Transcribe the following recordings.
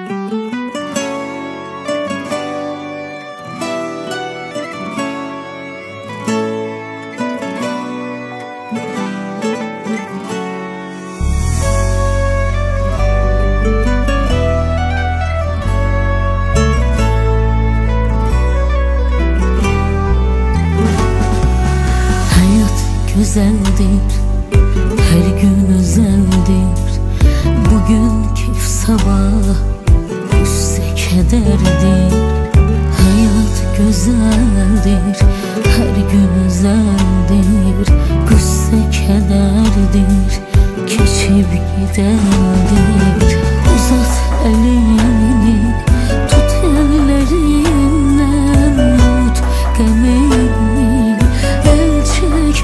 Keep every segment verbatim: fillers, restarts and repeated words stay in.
Güzeldir, her gün özeldir. Bugün keyif, sabah üsse kederdir. Hayat güzeldir, her gün özeldir. Güsse kederdir, geçip giderdir. Uzat elini, tut ellerinden, unut gemini, el çek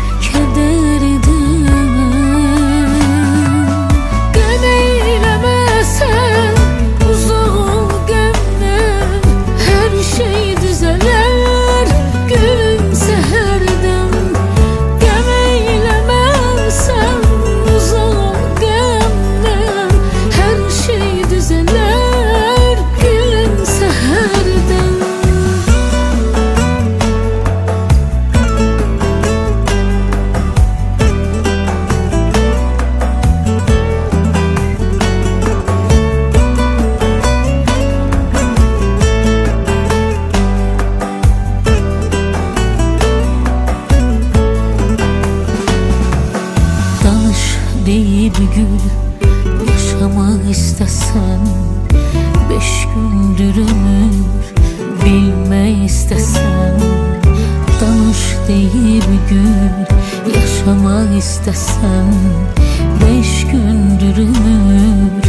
deyip gül, yaşamak istesen. Beş gündür ömür bilme istesen. Danış deyip gül, yaşamak istesen. Beş gündür ömür